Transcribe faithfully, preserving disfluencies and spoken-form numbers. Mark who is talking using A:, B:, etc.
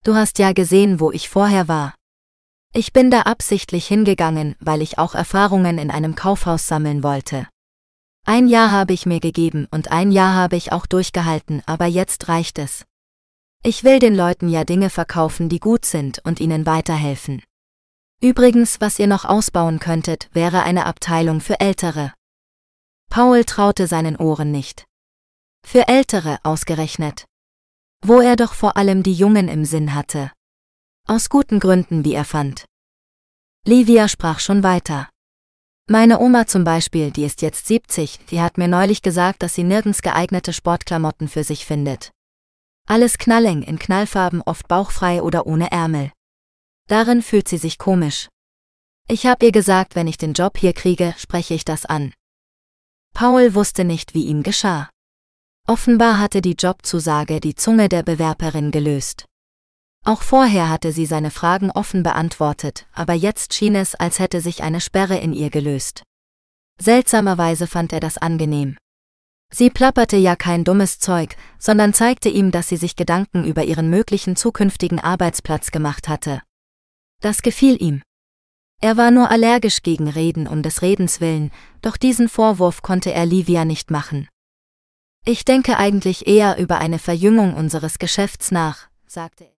A: Du hast ja gesehen, wo ich vorher war. Ich bin da absichtlich hingegangen, weil ich auch Erfahrungen in einem Kaufhaus sammeln wollte. Ein Jahr habe ich mir gegeben und ein Jahr habe ich auch durchgehalten, aber jetzt reicht es. Ich will den Leuten ja Dinge verkaufen, die gut sind und ihnen weiterhelfen. Übrigens, was ihr noch ausbauen könntet, wäre eine Abteilung für Ältere. Paul traute seinen Ohren nicht. Für Ältere ausgerechnet. Wo er doch vor allem die Jungen im Sinn hatte. Aus guten Gründen, wie er fand. Livia sprach schon weiter. Meine Oma zum Beispiel, die ist jetzt siebzig, die hat mir neulich gesagt, dass sie nirgends geeignete Sportklamotten für sich findet. Alles knalleng, in Knallfarben, oft bauchfrei oder ohne Ärmel. Darin fühlt sie sich komisch. Ich hab ihr gesagt, wenn ich den Job hier kriege, spreche ich das an. Paul wusste nicht, wie ihm geschah. Offenbar hatte die Jobzusage die Zunge der Bewerberin gelöst. Auch vorher hatte sie seine Fragen offen beantwortet, aber jetzt schien es, als hätte sich eine Sperre in ihr gelöst. Seltsamerweise fand er das angenehm. Sie plapperte ja kein dummes Zeug, sondern zeigte ihm, dass sie sich Gedanken über ihren möglichen zukünftigen Arbeitsplatz gemacht hatte. Das gefiel ihm. Er war nur allergisch gegen Reden um des Redens willen, doch diesen Vorwurf konnte er Livia nicht machen. Ich denke eigentlich eher über eine Verjüngung unseres Geschäfts nach, sagte er.